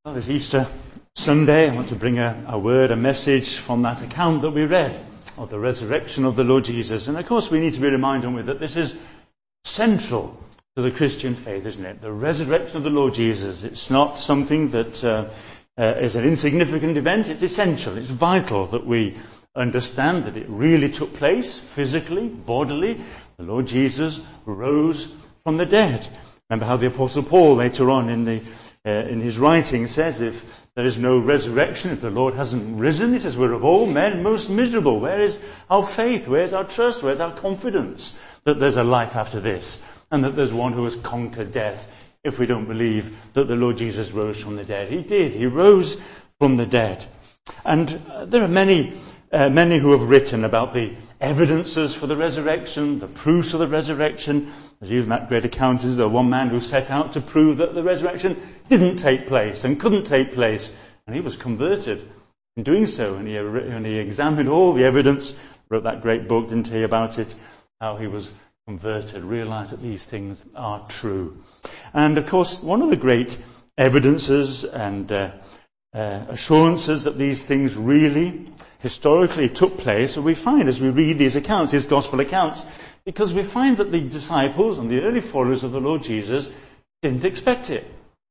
Well, this Easter Sunday, I want to bring a word, a message from that account that we read of the resurrection of the Lord Jesus. And of course, we need to be reminded that this is central to the Christian faith, isn't it? The resurrection of the Lord Jesus. It's not something that is an insignificant event. It's essential. It's vital that we understand that it really took place physically, bodily. The Lord Jesus rose from the dead. Remember how the Apostle Paul later on in his writing says, if there is no resurrection, if the Lord hasn't risen, he says, we're of all men most miserable. Where is our faith? Where's our trust? Where's our confidence that there's a life after this? And that there's one who has conquered death, if we don't believe that the Lord Jesus rose from the dead. He did. He rose from the dead. And there are many who have written about the evidences for the resurrection, the proofs of the resurrection. As used in that great account is there one man who set out to prove that the resurrection didn't take place and couldn't take place. And he was converted in doing so. And he examined all the evidence, wrote that great book, didn't he, about it, how he was converted, realized that these things are true. And of course, one of the great evidences and assurances that these things really historically took place, we find as we read these accounts, these gospel accounts, because we find that the disciples and the early followers of the Lord Jesus didn't expect it.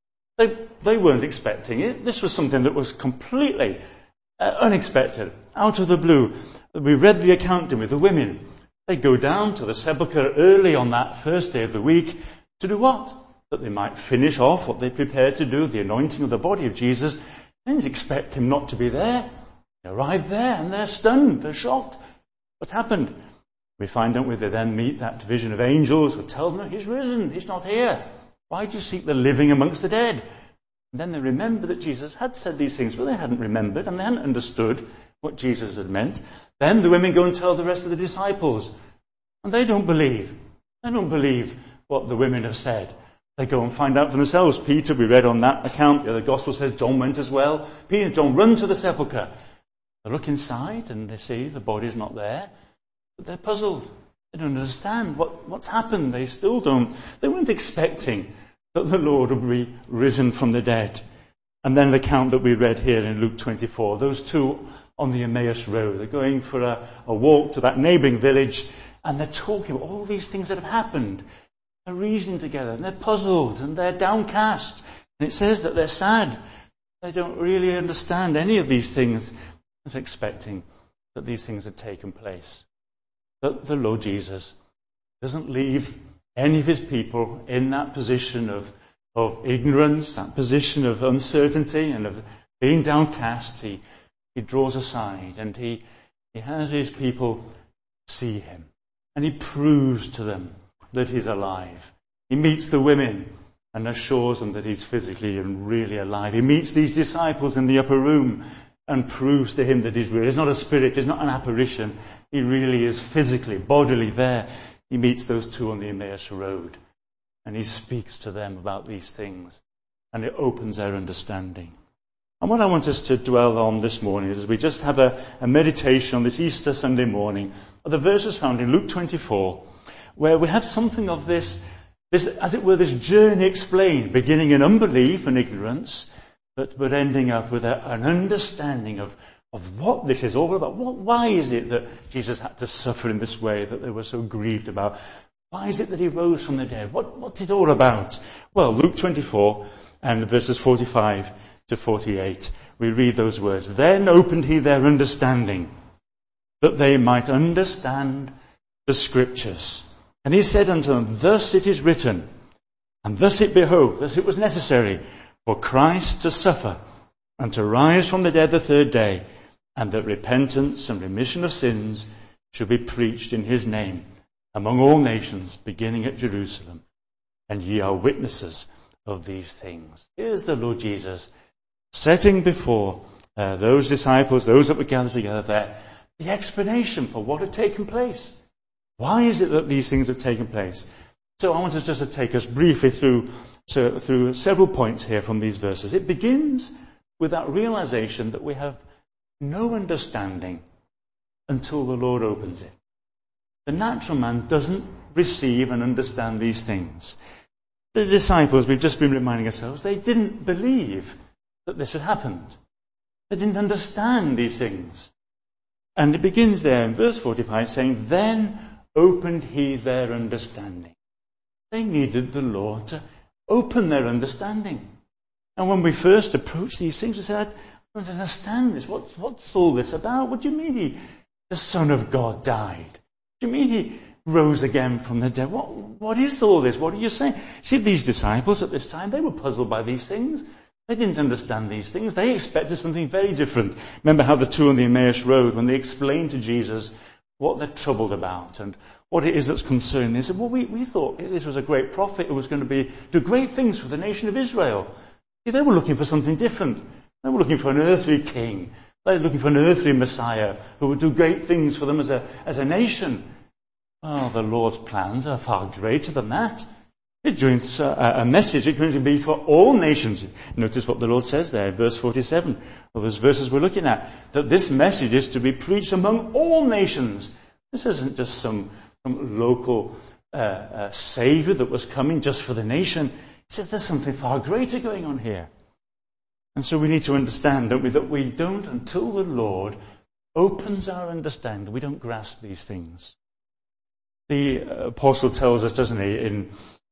They weren't expecting it. This was something that was completely unexpected, out of the blue. We read the account with the women. They go down to the sepulchre early on that first day of the week to do what? That they might finish off what they prepared to do, the anointing of the body of Jesus. They didn't expect him not to be there. They arrive there and they're stunned, they're shocked. What's happened? We find, don't we, they then meet that division of angels who tell them, he's risen, he's not here. Why do you seek the living amongst the dead? And then they remember that Jesus had said these things, but they hadn't remembered and they hadn't understood what Jesus had meant. Then the women go and tell the rest of the disciples. And they don't believe. They don't believe what the women have said. They go and find out for themselves. Peter, we read on that account, the gospel says John went as well. Peter and John run to the sepulchre. They look inside and they see the body's not there. But they're puzzled. They don't understand what's happened. They weren't expecting that the Lord would be risen from the dead. And then the account that we read here in Luke 24, those two on the Emmaus Road, they're going for a walk to that neighbouring village and they're talking about all these things that have happened. They're reasoning together and they're puzzled and they're downcast. And it says that they're sad. They don't really understand any of these things. They're expecting that these things had taken place. But the Lord Jesus doesn't leave any of his people in that position of ignorance, that position of uncertainty and of being downcast. He draws aside and he has his people see him. And he proves to them that he's alive. He meets the women and assures them that he's physically and really alive. He meets these disciples in the upper room and proves to him that he's real. He's not a spirit, he's not an apparition. He really is physically, bodily there. He meets those two on the Emmaus Road and he speaks to them about these things and it opens their understanding. And what I want us to dwell on this morning is we just have a meditation on this Easter Sunday morning of the verses found in Luke 24, where we have something of this, as it were, this journey explained, beginning in unbelief and ignorance, but ending up with an understanding of what this is all about. Why is it that Jesus had to suffer in this way, that they were so grieved about? Why is it that he rose from the dead? What's it all about? Well, Luke 24 and verses 45 to 48, we read those words. Then opened he their understanding, that they might understand the Scriptures. And he said unto them, thus it is written, and thus it behoved, thus it was necessary for Christ to suffer and to rise from the dead the third day, and that repentance and remission of sins should be preached in his name among all nations, beginning at Jerusalem. And ye are witnesses of these things. Here's the Lord Jesus setting before those disciples, those that were gathered together there, the explanation for what had taken place. Why is it that these things have taken place? So I want us just to take us briefly through several points here from these verses. It begins with that realization that we have no understanding until the Lord opens it. The natural man doesn't receive and understand these things. The disciples, we've just been reminding ourselves, they didn't believe that this had happened. They didn't understand these things. And it begins there in verse 45 saying, "Then opened he their understanding." They needed the Lord to open their understanding. And when we first approach these things, we say, "I don't understand this. What's all this about? What do you mean the Son of God died? What do you mean he rose again from the dead? What is all this? What are you saying?" See, these disciples at this time, they were puzzled by these things. They didn't understand these things. They expected something very different. Remember how the two on the Emmaus Road, when they explained to Jesus what they're troubled about and what it is that's concerning, they said, "Well, we thought this was a great prophet who was going to do great things for the nation of Israel." See, they were looking for something different. They were looking for an earthly king. They were looking for an earthly Messiah who would do great things for them as a nation. Oh, the Lord's plans are far greater than that. It's joins a message. It's going to be for all nations. Notice what the Lord says there, verse 47, of those verses we're looking at, that this message is to be preached among all nations. This isn't just some local Saviour that was coming just for the nation. He says there's something far greater going on here. And so we need to understand, don't we, that we don't, until the Lord opens our understanding, we don't grasp these things. The apostle tells us, doesn't he, in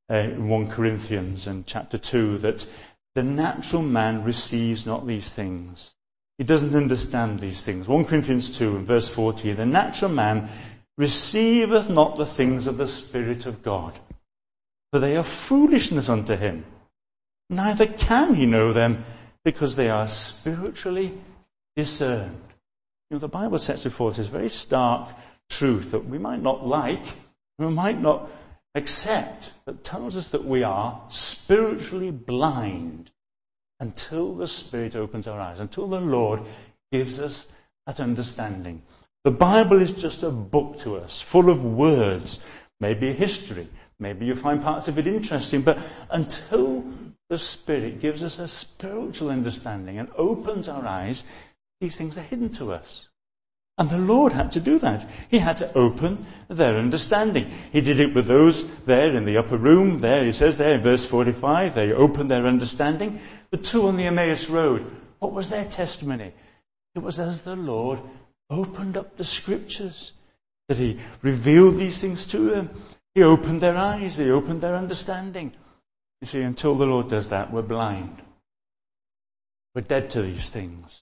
1 Corinthians and chapter 2, that the natural man receives not these things. He doesn't understand these things. 1 Corinthians 2 and verse 14, "The natural man receiveth not the things of the Spirit of God, for they are foolishness unto him. Neither can he know them, because they are spiritually discerned." You know, the Bible sets before us this very stark truth that we might not like, we might not accept, but tells us that we are spiritually blind until the Spirit opens our eyes, until the Lord gives us that understanding. The Bible is just a book to us, full of words, maybe a history, maybe you find parts of it interesting, but until the Spirit gives us a spiritual understanding and opens our eyes, these things are hidden to us. And the Lord had to do that. He had to open their understanding. He did it with those there in the upper room. There, he says there in verse 45, they opened their understanding. The two on the Emmaus Road, what was their testimony? It was as the Lord opened up the Scriptures, that he revealed these things to them. He opened their eyes. He opened their understanding. You see, until the Lord does that, we're blind. We're dead to these things.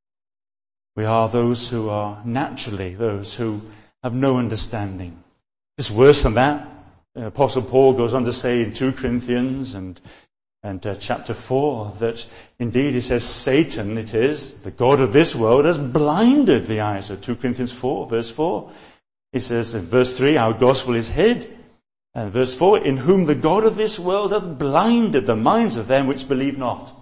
We are those who are naturally those who have no understanding. It's worse than that. Apostle Paul goes on to say in 2 Corinthians and chapter 4 that indeed he says Satan, it is, the God of this world, has blinded the eyes. So 2 Corinthians 4, verse 4. He says in verse 3, our gospel is hid. And verse 4, in whom the God of this world hath blinded the minds of them which believe not.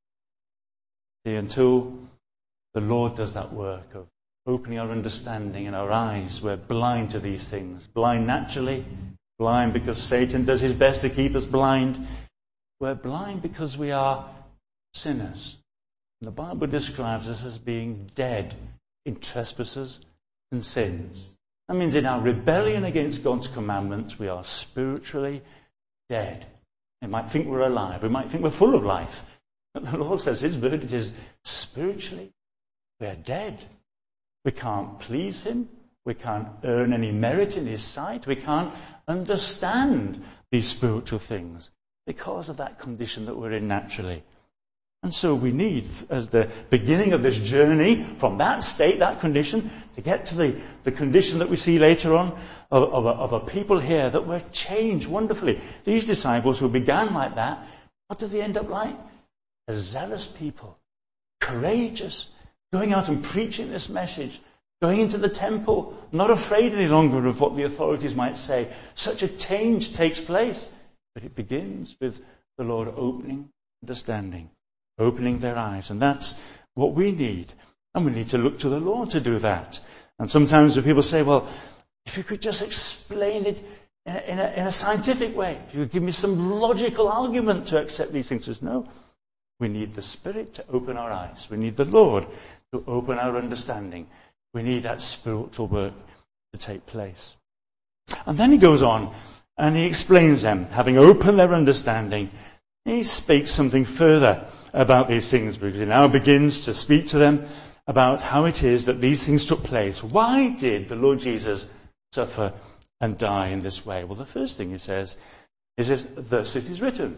See, until the Lord does that work of opening our understanding and our eyes, we're blind to these things. Blind naturally, blind because Satan does his best to keep us blind. We're blind because we are sinners. And the Bible describes us as being dead in trespasses and sins. That means in our rebellion against God's commandments, we are spiritually dead. We might think we're alive. We might think we're full of life. But the Lord says his verdict is spiritually, we're dead. We can't please him. We can't earn any merit in his sight. We can't understand these spiritual things because of that condition that we're in naturally. And so we need, as the beginning of this journey, from that state, that condition, to get to the condition that we see later on of a people here that were changed wonderfully. These disciples who began like that, what do they end up like? A zealous people, courageous, going out and preaching this message, going into the temple, not afraid any longer of what the authorities might say. Such a change takes place. But it begins with the Lord opening understanding, opening their eyes. And that's what we need. And we need to look to the Lord to do that. And sometimes when people say, well, if you could just explain it in a scientific way, if you could give me some logical argument to accept these things, says, no. We need the Spirit to open our eyes. We need the Lord to open our understanding. We need that spiritual work to take place. And then he goes on and he explains them, having opened their understanding, He speaks something further about these things, because he now begins to speak to them about how it is that these things took place. Why did the Lord Jesus suffer and die in this way? Well, the first thing he says is this: thus it is written.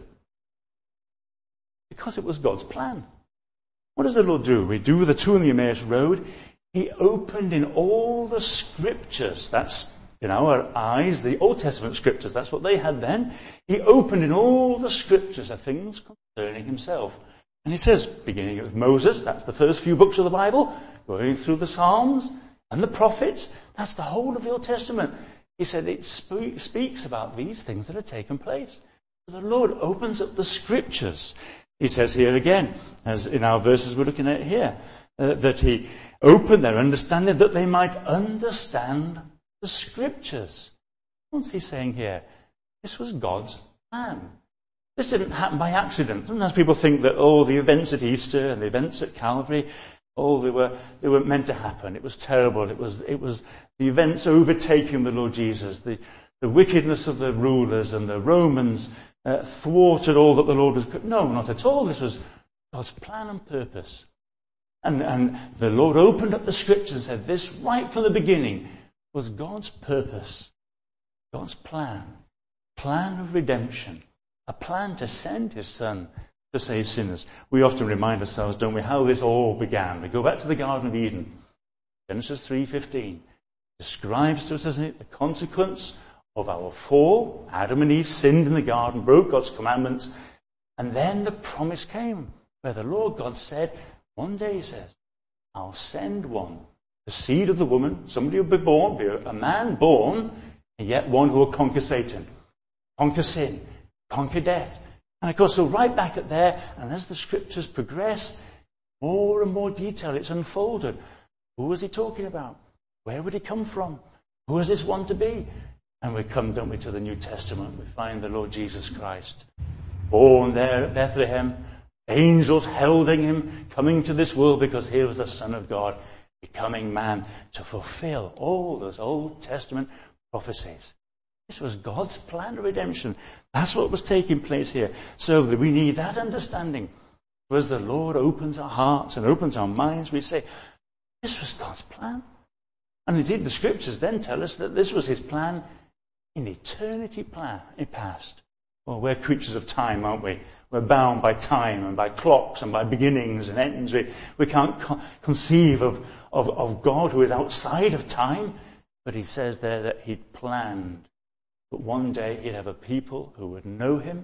Because it was God's plan. What does the Lord do? We do with the two on the Emmaus Road. He opened in all the scriptures. That's, in our eyes, the Old Testament scriptures. That's what they had then. He opened in all the scriptures the things concerning himself. And he says, beginning with Moses, that's the first few books of the Bible, going through the Psalms and the prophets, that's the whole of the Old Testament. He said it speaks about these things that have taken place. The Lord opens up the scriptures. He says here again, as in our verses we're looking at here, that he opened their understanding that they might understand the scriptures. What's he saying here? This was God's plan. This didn't happen by accident. Sometimes people think that, the events at Easter and the events at Calvary, they were meant to happen. It was terrible. It was the events overtaking the Lord Jesus, the wickedness of the rulers and the Romans thwarted all that the Lord was. No, not at all. This was God's plan and purpose. And the Lord opened up the scriptures and said, this right from the beginning was God's purpose, God's plan of redemption, a plan to send his Son to save sinners. We often remind ourselves, don't we, how this all began. We go back to the Garden of Eden. Genesis 3:15 describes to us, doesn't it, the consequence of our fall. Adam and Eve sinned in the garden, broke God's commandments, and then the promise came where the Lord God said, one day, he says, I'll send one, the seed of the woman, somebody will be born, be a man born, and yet one who will conquer Satan, conquer sin, conquer death. And of course, so right back at there, and as the scriptures progress, more and more detail, it's unfolded. Who was he talking about? Where would he come from? Who was this one to be? And we come, don't we, to the New Testament. We find the Lord Jesus Christ, born there at Bethlehem, angels heralding him, coming to this world because he was the Son of God, becoming man to fulfill all those Old Testament prophecies. This was God's plan of redemption. That's what was taking place here. So that we need that understanding. As the Lord opens our hearts and opens our minds, we say, this was God's plan. And indeed, the scriptures then tell us that this was his plan in eternity past. Well, we're creatures of time, aren't we? We're bound by time and by clocks and by beginnings and ends. We can't conceive of God who is outside of time. But he says there that he'd planned that one day he'd have a people who would know him,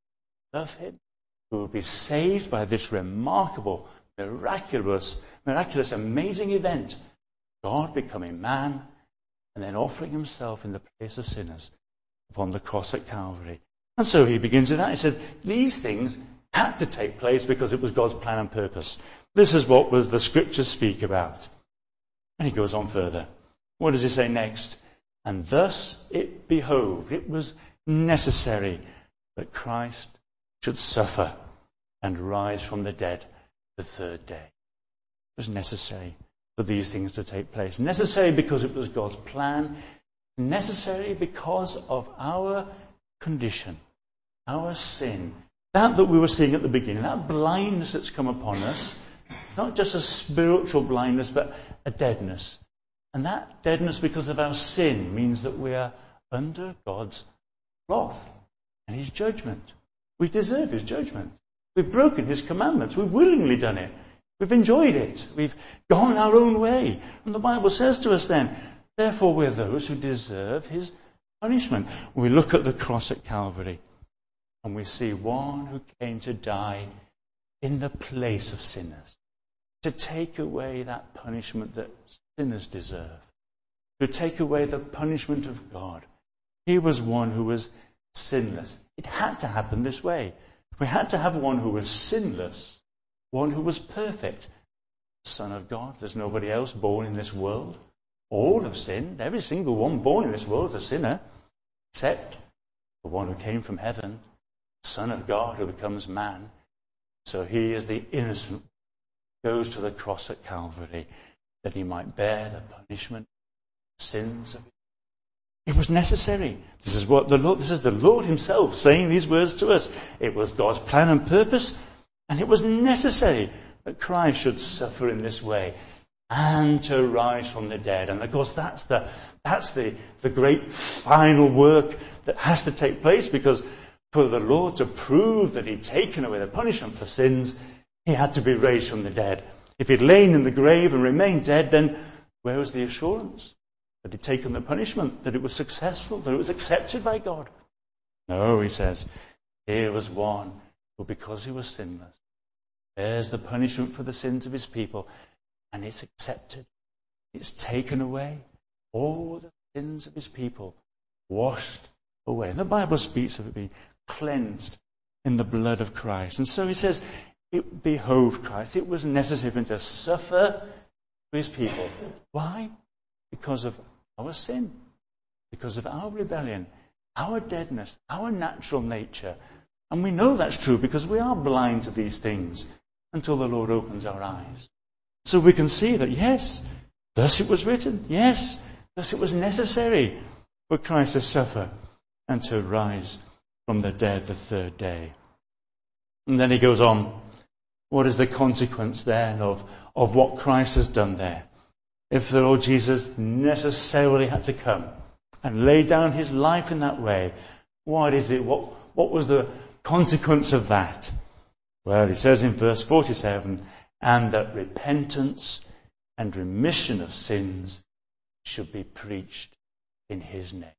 love him, who would be saved by this remarkable, miraculous, amazing event. God becoming man and then offering himself in the place of sinners upon the cross at Calvary. And so he begins with that. He said, these things had to take place because it was God's plan and purpose. This is what the scriptures speak about. And he goes on further. What does he say next? And thus it behoved, it was necessary that Christ should suffer and rise from the dead the third day. It was necessary for these things to take place. Necessary because it was God's plan. Necessary because of our condition, our sin. That we were seeing at the beginning, that blindness that's come upon us, not just a spiritual blindness, but a deadness. And that deadness because of our sin means that we are under God's wrath and his judgment. We deserve his judgment. We've broken his commandments. We've willingly done it. We've enjoyed it. We've gone our own way. And the Bible says to us then, therefore we're those who deserve his punishment. We look at the cross at Calvary and we see one who came to die in the place of sinners, to take away that punishment that sinners deserve, to take away the punishment of God. He was one who was sinless. It had to happen this way. We had to have one who was sinless, one who was perfect, the Son of God. There's nobody else born in this world. All have sinned. Every single one born in this world is a sinner, except the one who came from heaven, the Son of God who becomes man. So he is the innocent, goes to the cross at Calvary that he might bear the punishment, sins of It was necessary. This is the Lord himself saying these words to us. It was God's plan and purpose, and it was necessary that Christ should suffer in this way and to rise from the dead. And of course, that's the great final work that has to take place, because for the Lord to prove that he'd taken away the punishment for sins, he had to be raised from the dead. If he'd lain in the grave and remained dead, then where was the assurance that he'd taken the punishment, that it was successful, that it was accepted by God? No, he says, here was one who, because he was sinless, bears the punishment for the sins of his people, and it's accepted. It's taken away. All the sins of his people washed away. And the Bible speaks of it being cleansed in the blood of Christ. And so he says, it behoved Christ. It was necessary for him to suffer for his people. Why? Because of our sin, because of our rebellion, our deadness, our natural nature. And we know that's true because we are blind to these things until the Lord opens our eyes. So we can see that, yes, thus it was written. Yes, thus it was necessary for Christ to suffer and to rise from the dead the third day. And then he goes on. What is the consequence then of what Christ has done there? If the Lord Jesus necessarily had to come and lay down his life in that way, what is it? What was the consequence of that? Well, he says in verse 47, and that repentance and remission of sins should be preached in his name.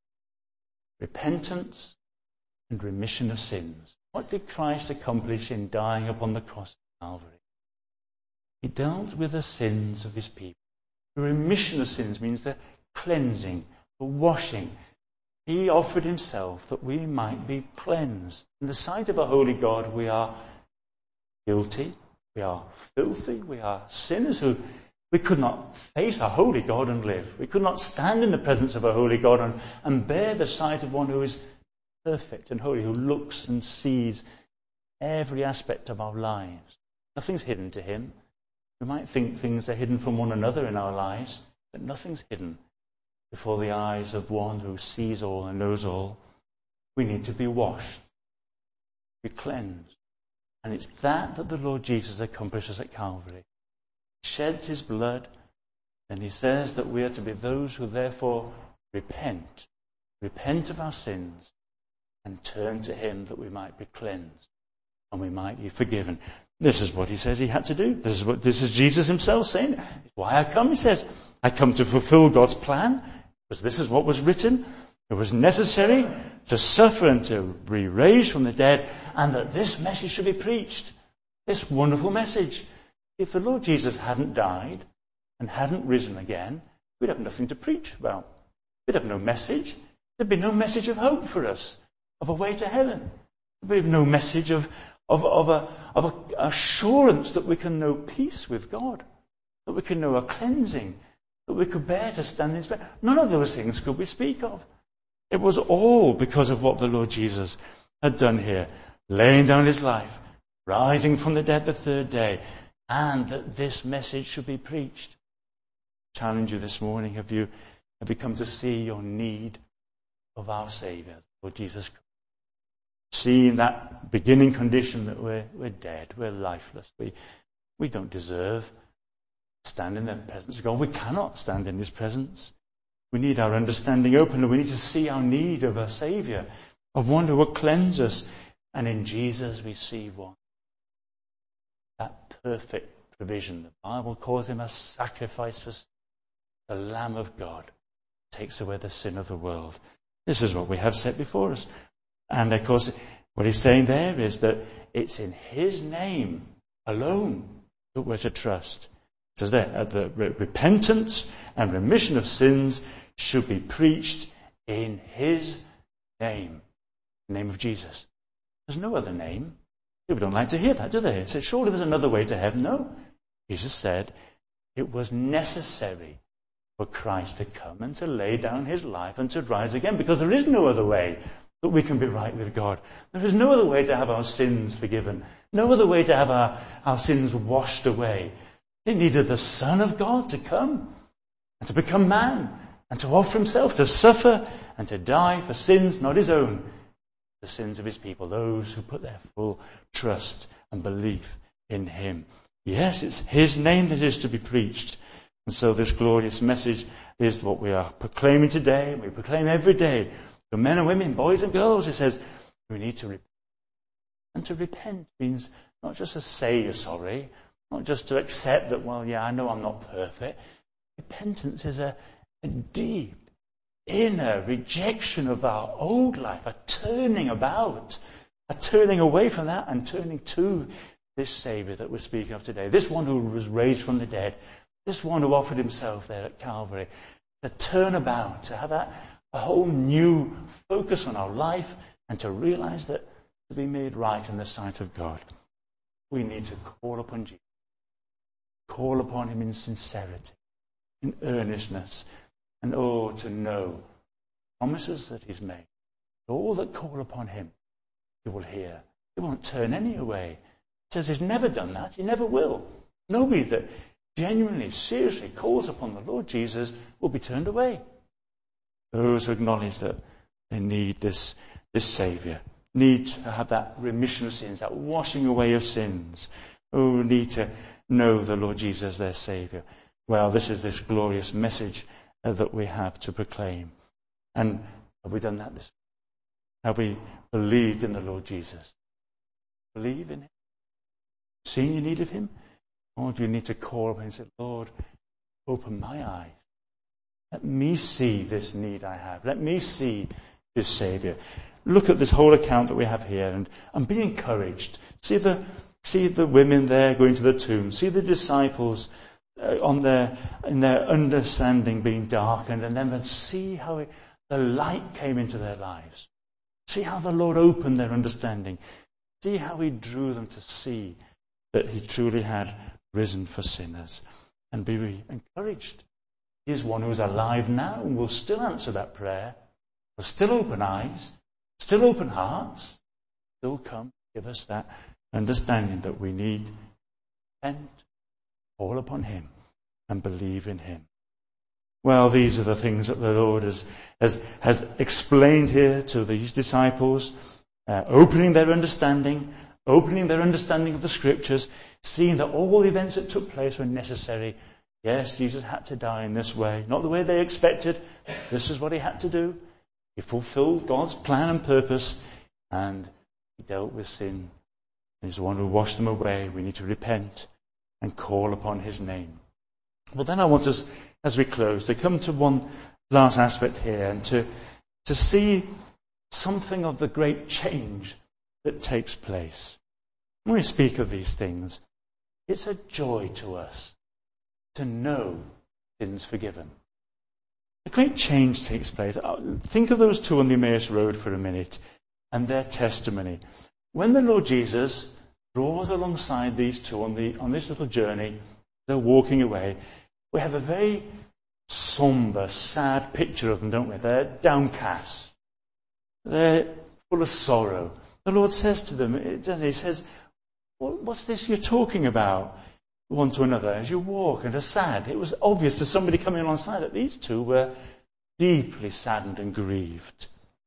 Repentance and remission of sins. What did Christ accomplish in dying upon the cross of Calvary? He dealt with the sins of his people. The remission of sins means the cleansing, the washing. He offered himself that we might be cleansed. In the sight of a holy God, we are guilty, we are filthy, we are sinners who we could not face a holy God and live. We could not stand in the presence of a holy God and bear the sight of one who is perfect and holy, who looks and sees every aspect of our lives. Nothing's hidden to him. We might think things are hidden from one another in our lives, but nothing's hidden before the eyes of one who sees all and knows all. We need to be washed, be cleansed. And it's that the Lord Jesus accomplishes at Calvary. He sheds his blood, and he says that we are to be those who therefore repent of our sins, and turn to him that we might be cleansed and we might be forgiven. This is what he says he had to do. This is Jesus himself saying, why I come, he says. I come to fulfill God's plan, because this is what was written. It was necessary to suffer and to be raised from the dead, and that this message should be preached. This wonderful message. If the Lord Jesus hadn't died and hadn't risen again, we'd have nothing to preach about. We'd have no message. There'd be no message of hope for us, of a way to heaven. There'd be no message of assurance that we can know peace with God, that we can know a cleansing, that we could bear to stand in his presence. None of those things could we speak of. It was all because of what the Lord Jesus had done here, laying down his life, rising from the dead the third day, and that this message should be preached. I challenge you this morning, have you come to see your need of our Saviour, Lord Jesus Christ? See in that beginning condition that we're dead, we're lifeless, we don't deserve to stand in the presence of God. We cannot stand in his presence. We need our understanding open, and we need to see our need of a Saviour, of one who will cleanse us. And in Jesus we see one. That perfect provision. The Bible calls him a sacrifice for sin. The Lamb of God takes away the sin of the world. This is what we have set before us. And of course, what he's saying there is that it's in his name alone that we're to trust. It says there, the repentance and remission of sins should be preached in his name. The name of Jesus. There's no other name. People don't like to hear that, do they? They say, surely there's another way to heaven. No. Jesus said it was necessary for Christ to come and to lay down his life and to rise again, because there is no other way that we can be right with God. There is no other way to have our sins forgiven. No other way to have our sins washed away. It needed the Son of God to come and to become man and to offer himself to suffer and to die for sins not his own, the sins of his people, those who put their full trust and belief in him. Yes, it's his name that is to be preached. And so this glorious message is what we are proclaiming today. We proclaim every day to men and women, boys and girls. It says we need to repent. And to repent means not just to say you're sorry, not just to accept that, well, yeah, I know I'm not perfect. Repentance is a deep, inner rejection of our old life, a turning about, a turning away from that and turning to this Saviour that we're speaking of today, this one who was raised from the dead, this one who offered himself there at Calvary, to turn about, to have a whole new focus on our life and to realize that to be made right in the sight of God, we need to call upon Jesus, call upon him in sincerity, in earnestness, and to know promises that he's made. All that call upon him, he will hear. He won't turn any away. He says he's never done that. He never will. Nobody that genuinely, seriously calls upon the Lord Jesus will be turned away. Those who acknowledge that they need this Saviour, need to have that remission of sins, that washing away of sins, who need to know the Lord Jesus, their Saviour. Well, this is this glorious message that we have to proclaim. And have we done that this week? Have we believed in the Lord Jesus? Believe in him? Seen your need of him? Or do you need to call upon him and say, Lord, open my eyes. Let me see this need I have. Let me see this Saviour. Look at this whole account that we have here and be encouraged. See the women there going to the tomb. See the disciples in their understanding being darkened, and then see how the light came into their lives. See how the Lord opened their understanding. See how he drew them to see that he truly had risen for sinners. And be encouraged. He is one who is alive now and will still answer that prayer. Will still open eyes, still open hearts, still come give us that understanding that we need to repent, call upon him, and believe in him. Well, these are the things that the Lord has explained here to these disciples, opening their understanding of the Scriptures, seeing that all the events that took place were necessary. Yes, Jesus had to die in this way, not the way they expected. This is what he had to do. He fulfilled God's plan and purpose, and he dealt with sin. He's the one who washed them away. We need to repent and call upon his name. Well, then I want us, as we close, to come to one last aspect here and to see something of the great change that takes place. When we speak of these things, it's a joy to us to know sins forgiven. A great change takes place. Think of those two on the Emmaus Road for a minute and their testimony. When the Lord Jesus draws alongside these two on this little journey, they're walking away, we have a very somber, sad picture of them, don't we? They're downcast. They're full of sorrow. The Lord says to them, he says, what's this you're talking about one to another as you walk and are sad? It was obvious to somebody coming alongside that these two were deeply saddened and grieved.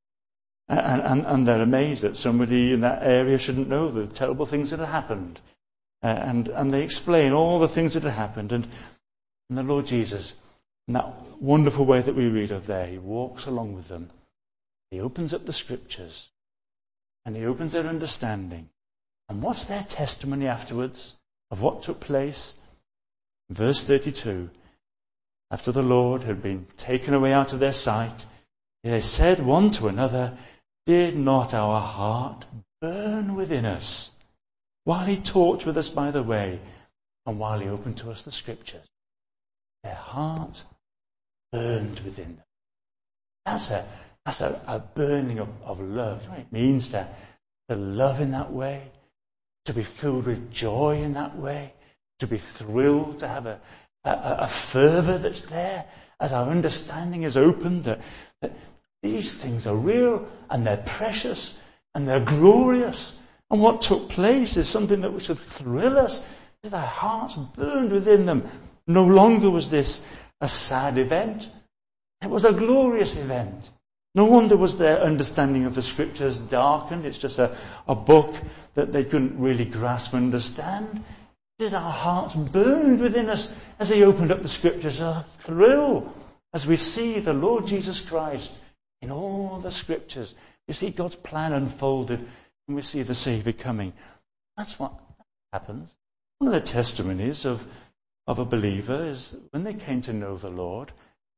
And they're amazed that somebody in that area shouldn't know the terrible things that had happened. And they explain all the things that had happened. And the Lord Jesus, in that wonderful way that we read of there, he walks along with them. He opens up the Scriptures. And he opens their understanding. And what's their testimony afterwards of what took place? Verse 32. After the Lord had been taken away out of their sight, they said one to another, "Did not our heart burn within us while he talked with us by the way and while he opened to us the Scriptures?" Their heart burned within them. That's a burning of love. You know what it means to love in that way, to be filled with joy in that way, to be thrilled, to have a fervour that's there as our understanding is opened, that these things are real and they're precious and they're glorious. And what took place is something that should thrill us. Their hearts burned within them. No longer was this a sad event. It was a glorious event. No wonder was their understanding of the Scriptures darkened. It's just a book that they couldn't really grasp and understand. Did our hearts burned within us as he opened up the Scriptures? A thrill as we see the Lord Jesus Christ in all the Scriptures. We see God's plan unfolded and we see the Saviour coming. That's what happens. One of the testimonies of a believer is when they came to know the Lord,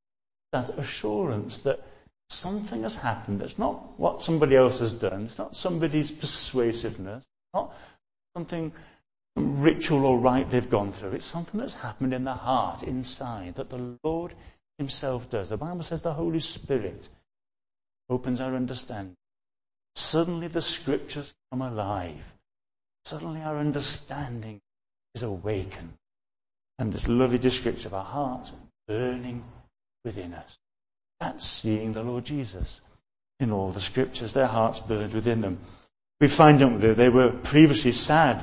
that assurance that something has happened. It's not what somebody else has done. It's not somebody's persuasiveness. It's not something ritual or rite they've gone through. It's something that's happened in the heart, inside, that the Lord himself does. The Bible says the Holy Spirit opens our understanding. Suddenly the Scriptures come alive. Suddenly our understanding is awakened. And this lovely description of our hearts burning within us. That's seeing the Lord Jesus in all the Scriptures. Their hearts burned within them. We find out that they were previously sad.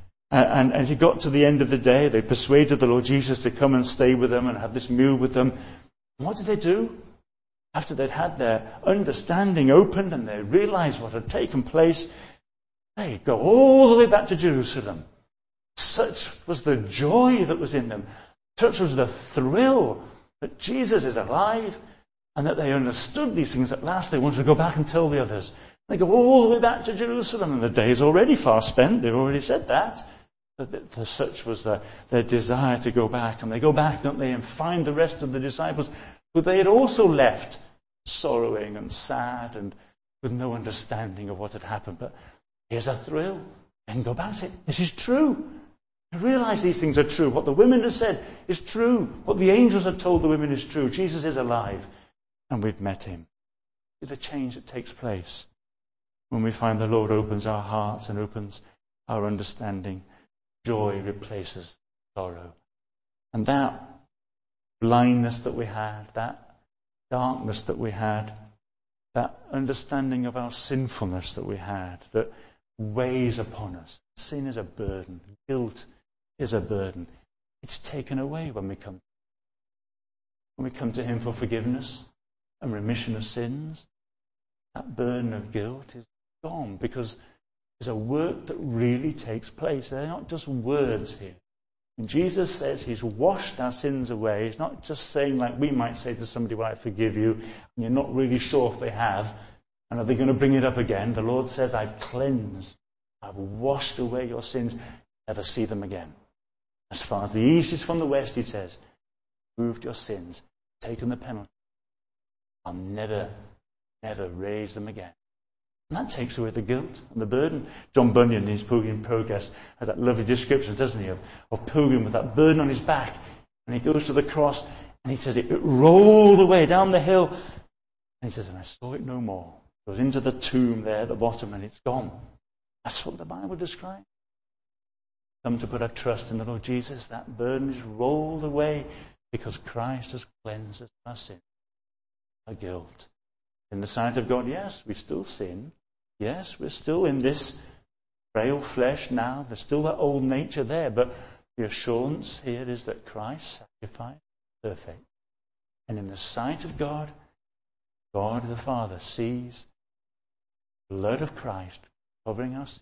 And as he got to the end of the day, they persuaded the Lord Jesus to come and stay with them and have this meal with them. And what did they do? After they'd had their understanding opened and they realized what had taken place, they go all the way back to Jerusalem. Such was the joy that was in them. Such was the thrill that Jesus is alive and that they understood these things at last. They wanted to go back and tell the others. They go all the way back to Jerusalem, and the day is already far spent. They've already said that. But such was their desire to go back. And they go back, don't they, and find the rest of the disciples who they had also left sorrowing and sad and with no understanding of what had happened. But here's a thrill. They can go back and say, this is true. You realize these things are true. What the women have said is true. What the angels have told the women is true. Jesus is alive. And we've met him. See the change that takes place when we find the Lord opens our hearts and opens our understanding. Joy replaces sorrow. And that blindness that we had, that darkness that we had, that understanding of our sinfulness that we had, that weighs upon us. Sin is a burden. Guilt is a burden. It's taken away when we come to him for forgiveness and remission of sins. That burden of guilt is gone because there's a work that really takes place. They're not just words here. When Jesus says he's washed our sins away, he's not just saying like we might say to somebody, well, I forgive you, and you're not really sure if they have, and are they going to bring it up again? The Lord says, I've cleansed, I've washed away your sins, never see them again. As far as the east is from the west, he says, removed your sins, taken the penalty. I'll never raise them again. And that takes away the guilt and the burden. John Bunyan, in his Pilgrim Progress, has that lovely description, doesn't he, of Pilgrim with that burden on his back. And he goes to the cross, and he says it rolled away down the hill. And he says, and I saw it no more. It goes into the tomb there at the bottom, and it's gone. That's what the Bible describes. Come to put our trust in the Lord Jesus. That burden is rolled away because Christ has cleansed us from our sin, our guilt. In the sight of God, yes, we still sin. Yes, we're still in this frail flesh now. There's still that old nature there. But the assurance here is that Christ's sacrifice is perfect. And in the sight of God, God the Father sees the blood of Christ covering our sins.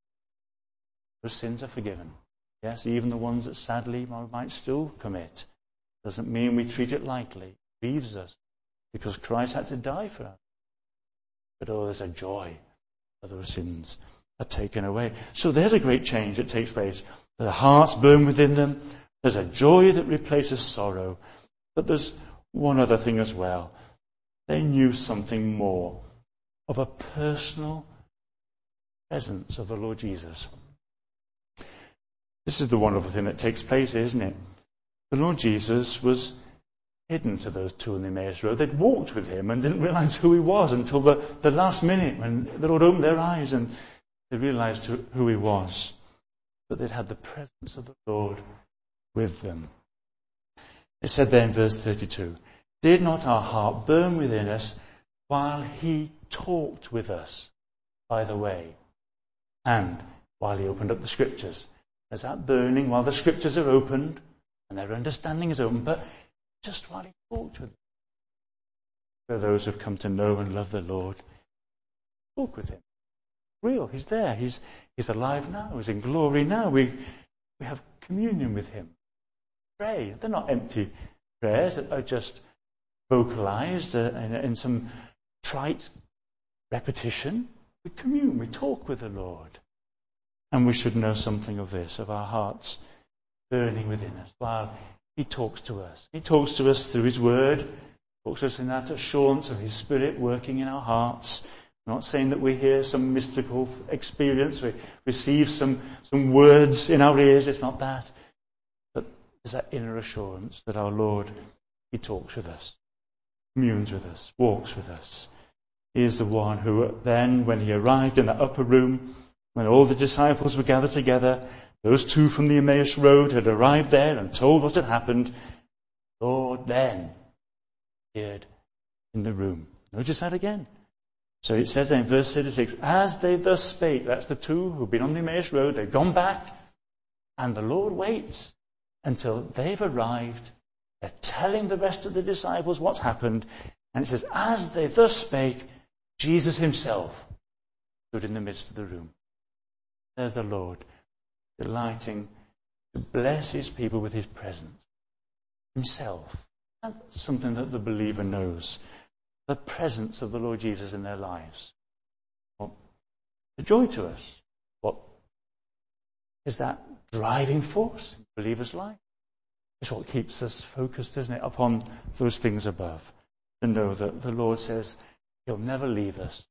Those sins are forgiven. Yes, even the ones that sadly we might still commit. Doesn't mean we treat it lightly. It grieves us. Because Christ had to die for us. But there's a joy that those sins are taken away. So there's a great change that takes place. The hearts burn within them. There's a joy that replaces sorrow. But there's one other thing as well. They knew something more of a personal presence of the Lord Jesus. This is the wonderful thing that takes place, isn't it? The Lord Jesus was hidden to those two on the Emmaus Road. They'd walked with him and didn't realize who he was until the last minute when the Lord opened their eyes and they realized who he was. But they'd had the presence of the Lord with them. It said there in verse 32, did not our heart burn within us while he talked with us by the way and while he opened up the Scriptures? There's that burning while the Scriptures are opened and their understanding is open, but just while he talked with them. for those who've come to know and love the Lord. Talk with him. Real, he's there. He's alive now. He's in glory now. We have communion with him. Pray. They're not empty prayers that are just vocalized in some trite repetition. We commune. We talk with the Lord. And we should know something of this, of our hearts burning within us while he talks to us. He talks to us through his word. Talks to us in that assurance of his Spirit working in our hearts. I'm not saying that we hear some mystical experience, we receive some words in our ears. It's not that. But there's that inner assurance that our Lord, he talks with us, communes with us, walks with us. He is the one who then, when he arrived in the upper room, when all the disciples were gathered together, those two from the Emmaus Road had arrived there and told what had happened, Lord then appeared in the room. Notice that again. So it says in verse 36, as they thus spake, that's the two who've been on the Emmaus Road, they've gone back, and the Lord waits until they've arrived. They're telling the rest of the disciples what's happened. And it says, as they thus spake, Jesus himself stood in the midst of the room. There's the Lord, delighting to bless his people with his presence. Himself. That's something that the believer knows. The presence of the Lord Jesus in their lives. Well, the joy to us. What is that driving force in the believer's life? It's what keeps us focused, isn't it, upon those things above. To know that the Lord says he'll never leave us.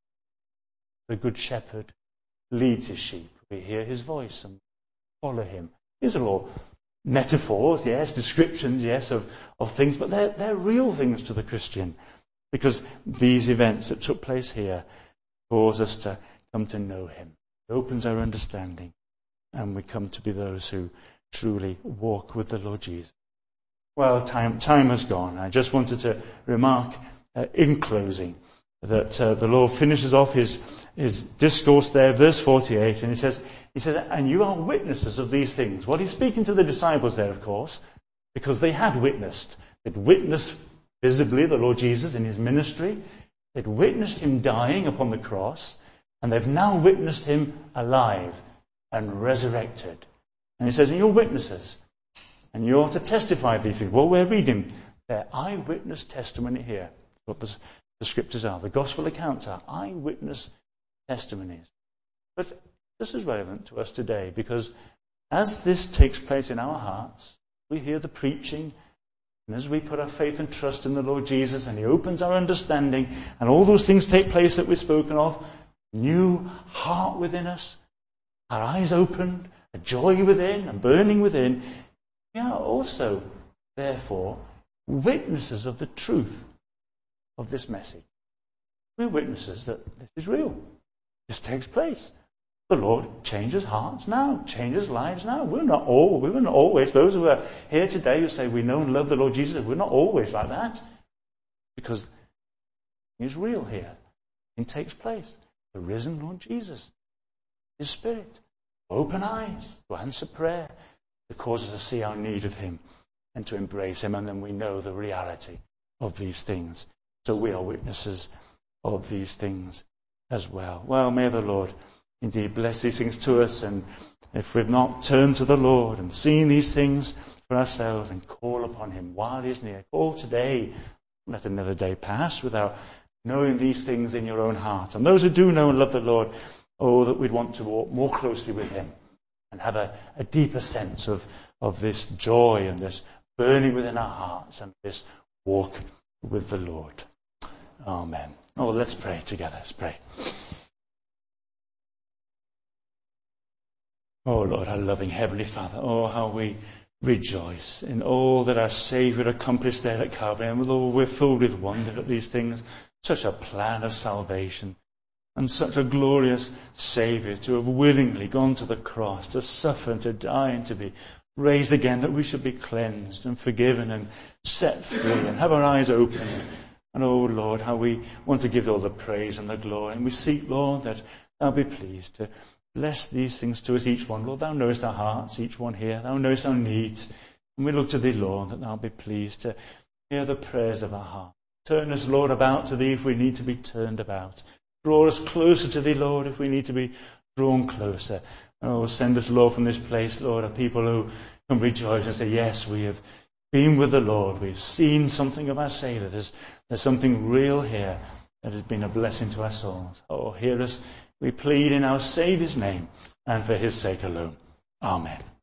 The good shepherd leads his sheep. We hear his voice and follow him. These are all metaphors, yes, descriptions, yes, of things, but they're real things to the Christian. Because these events that took place here cause us to come to know him. It opens our understanding. And we come to be those who truly walk with the Lord Jesus. Well, time has gone. I just wanted to remark in closing that the Lord finishes off his discourse there, verse 48, and he says, and you are witnesses of these things. Well, he's speaking to the disciples there, of course, because they had witnessed. They'd witnessed visibly the Lord Jesus in his ministry. They'd witnessed him dying upon the cross, and they've now witnessed him alive and resurrected. And he says, and you're witnesses, and you're to testify these things. Well, we're reading their eyewitness testimony here. What the scriptures are. The gospel accounts are eyewitness testimonies. But this is relevant to us today because as this takes place in our hearts, we hear the preaching, and as we put our faith and trust in the Lord Jesus and he opens our understanding and all those things take place that we've spoken of, new heart within us, our eyes opened, a joy within, a burning within, we are also, therefore, witnesses of the truth of this message. We're witnesses that this is real. This takes place. The Lord changes hearts now, changes lives now. We were not always, those who are here today who say we know and love the Lord Jesus, we're not always like that. Because he's real here. It takes place. The risen Lord Jesus, his Spirit, open eyes to answer prayer, to cause us to see our need of him and to embrace him, and then we know the reality of these things. So we are witnesses of these things as well. Well, may the Lord indeed bless these things to us, and if we've not turned to the Lord and seen these things for ourselves and call upon him while he is near, call today, let another day pass without knowing these things in your own heart. And those who do know and love the Lord, oh, that we'd want to walk more closely with him and have a deeper sense of this joy and this burning within our hearts and this walk with the Lord. Amen. Oh, let's pray together. Let's pray. Oh, Lord, our loving Heavenly Father, oh, how we rejoice in all that our Saviour accomplished there at Calvary. And Lord, we're filled with wonder at these things. Such a plan of salvation and such a glorious Saviour to have willingly gone to the cross, to suffer and to die and to be raised again, that we should be cleansed and forgiven and set free and have our eyes opened. And oh, Lord, how we want to give all the praise and the glory. And we seek, Lord, that thou be pleased to bless these things to us, each one. Lord, thou knowest our hearts, each one here. Thou knowest our needs. And we look to thee, Lord, that thou be pleased to hear the prayers of our heart. Turn us, Lord, about to thee if we need to be turned about. Draw us closer to thee, Lord, if we need to be drawn closer. Oh, send us, Lord, from this place, Lord, a people who can rejoice and say, yes, we have been with the Lord. We've seen something of our Saviour. There's something real here that has been a blessing to our souls. Oh, hear us. We plead in our Saviour's name and for his sake alone. Amen.